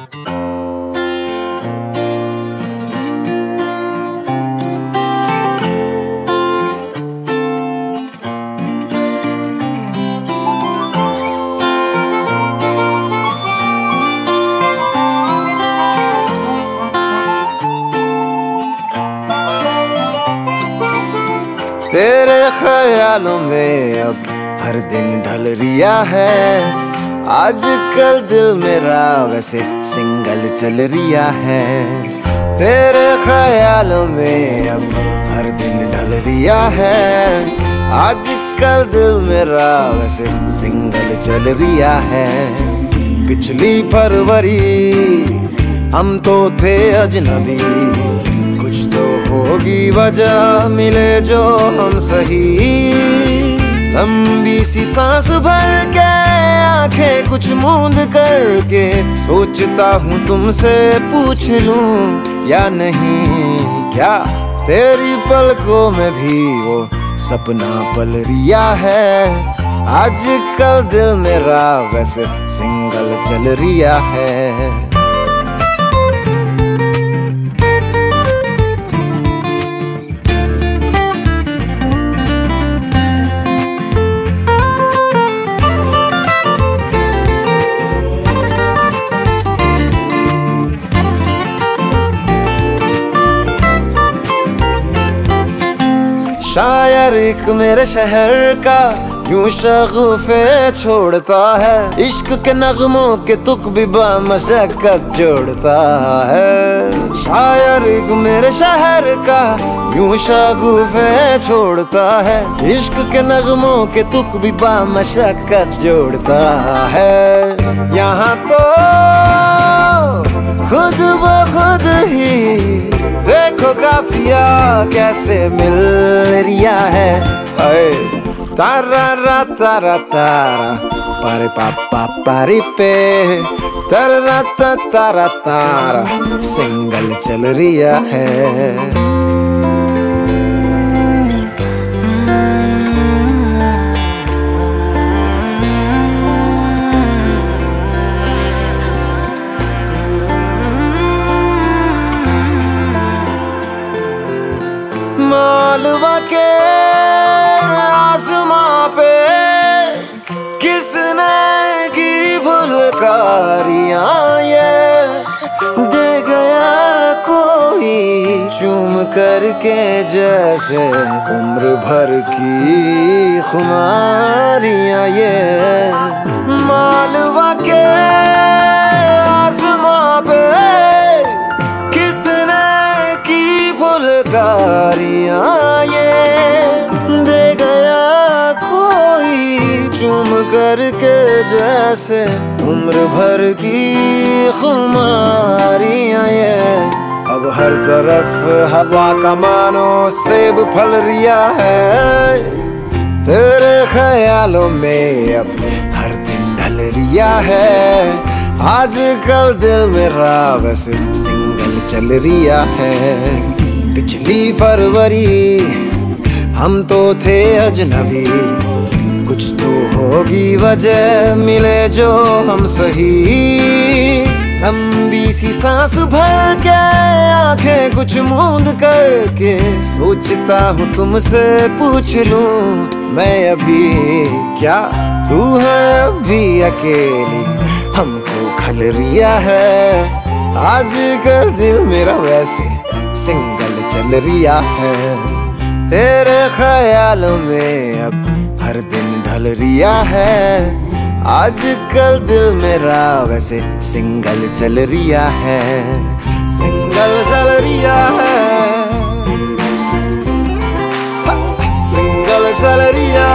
तेरे ख्यालों में अब हर दिन ढल रिया है। आजकल दिल मेरा वैसे सिंगल चल रिया है। तेरे ख्यालों में अब हर दिन ढल रिया है। आजकल दिल मेरा वैसे सिंगल चल रिया है। पिछली फरवरी हम तो थे अजनबी, कुछ तो होगी वजह मिले जो हम सही। लंबी सी सांस भर के आंखें कुछ मूंद करके सोचता हूँ तुमसे पूछ लूं या नहीं। क्या तेरी पलकों में भी वो सपना पल रिया है। आजकल दिल मेरा वैसे सिंगल चल रिया है। शायर एक मेरे शहर का यूं शगुफे छोड़ता है। इश्क के नगमों के तुक भी बामशक्कत जोड़ता है। शायर एक मेरे शहर का यूं शगुफे छोड़ता है। इश्क के नगमों के तुक भी बामशक्कत जोड़ता है। यहाँ तो खुद ब खुद ही देखो काफिया कैसे मिल रिया है। तारा रा तारा तारा पारे पापा पारी पे तारा तारा तारा सिंगल चल रिया है। मालवा के आसमां पे किसने की फुलकारियां ये दे गया कोई चूम करके जैसे उम्र भर की खुमारियां ये। मालवा के आसमां पे किसने की फुलकारियां ये दे गया कोई चूम करके जैसे उम्र भर की खुमारियां ये। अब हर तरफ हवा का मानो सेब फल रिया है। तेरे ख्यालों में अब हर दिन ढल रिया है। आजकल दिल मेरा वैसे सिंगल चल रिया है। पिछली फरवरी हम तो थे अजनबी, कुछ तो होगी वजह मिले जो हम सही। लंबी सी सांस भर के आंखें कुछ मूंद करके सोचता हूँ तुमसे पूछ लूं मैं अभी। क्या तू है अभी अकेली हमको खल रिया है। आजकल दिल मेरा वैसे सिंगल चल रिया है। तेरे ख्यालों में अब हर दिन ढल रिया है। आजकल दिल मेरा वैसे सिंगल चल रिया है। सिंगल चल रिया है। सिंगल चल रिया